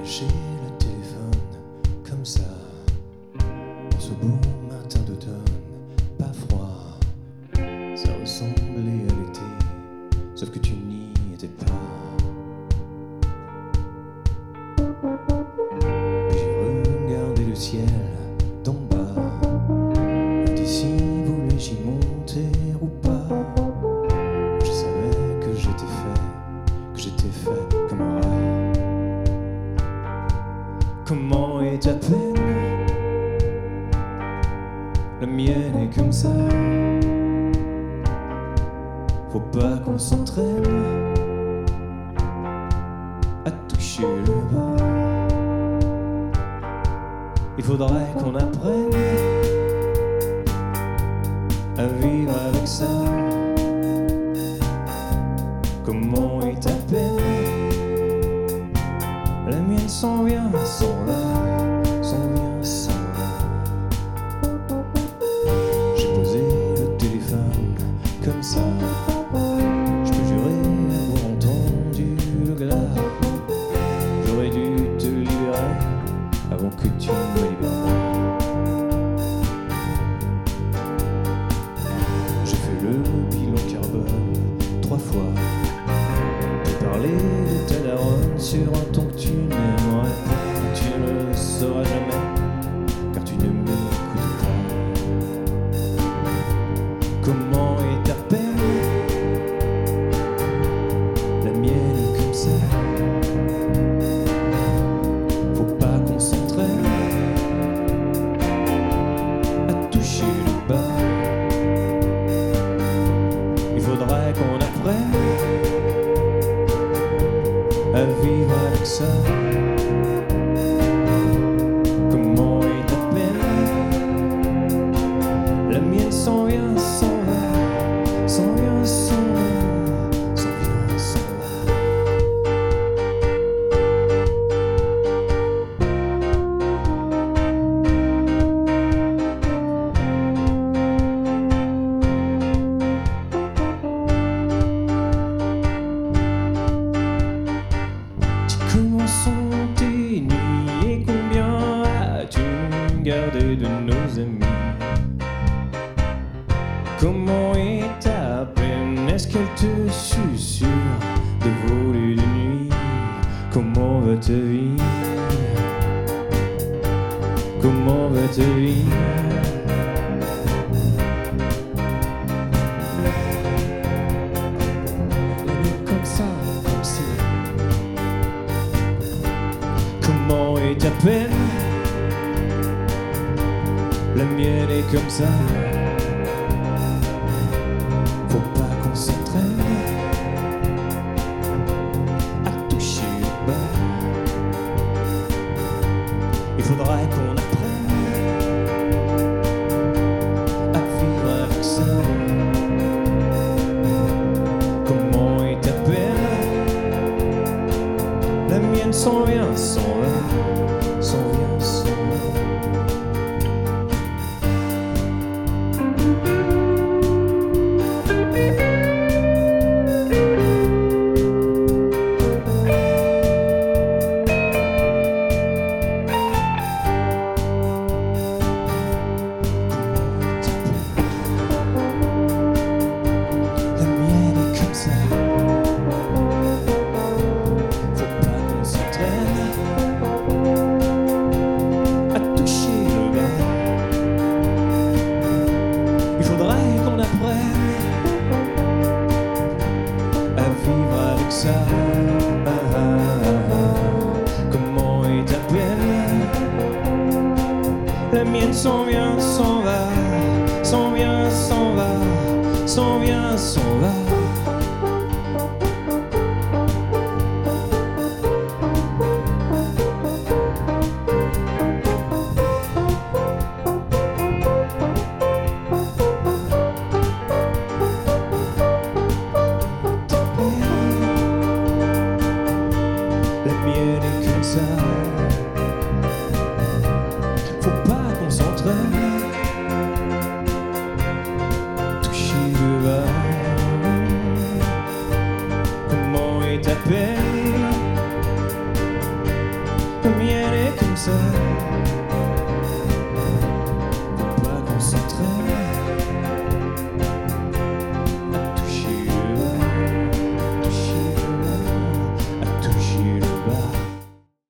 J'ai le téléphone comme ça, en ce beau matin d'automne, pas froid. Ça ressemblait à l'été, sauf que tu n'y étais pas. Puis j'ai regardé le ciel d'en bas, et si voulais-je y monter ou pas. Je savais que j'étais fait comme un rat. Comment est ta peine? La mienne est comme ça. Faut pas qu'on s'entraîne à toucher le bas. Il faudrait qu'on apprenne à vivre avec ça. Comment est ta peine? La mienne s'en vient, s'en va, s'en vient, s'en va. J'ai posé le téléphone comme ça. Je peux jurer avoir entendu le glas. J'aurais dû te libérer avant que tu me libères. J'ai fait le bilan carbone 3 fois. J'ai parlé de ta daronne sur un ton que tu n'aimerais pas. Tu ne le sauras jamais, car tu ne m'écoutes pas. Comment est ta peine? La mienne est comme ça. Faut pas qu'on s'entraîne à toucher le bas. Il faudrait qu'on apprenne à vivre avec ça. Comment est ta peine? La mienne s'en vient, s'en va, s'en vient, s'en va, s'en vient, s'en va. Comment sont tes nuits et combien as-tu gardé de nos amis? Comment est ta peine? Est-ce qu'elle te susurre de voler de nuit? Comment va ta vie? Comment va ta vie? Elle est comme ça, comme si. Comment est ta peine? La mienne est comme ça. Faut pas qu'on s'entraîne à toucher le bas. Il faudrait qu'on apprenne à vivre avec ça. Comment est ta peine? La mienne s'en vient, s'en va, s'en vient, s'en va. La mienne est comme ça. Faut pas qu'on s'entraîne à toucher le bas. Il faudrait qu'on apprenne à vivre avec ça. Comment est ta peine? La mienne s'en vient, s'en va, s'en vient, s'en va, s'en vient, s'en va. La mienne est comme ça. Faut pas qu'on s'entraîne toucher le bas. Comment est ta peine? peux m'y aller comme ça.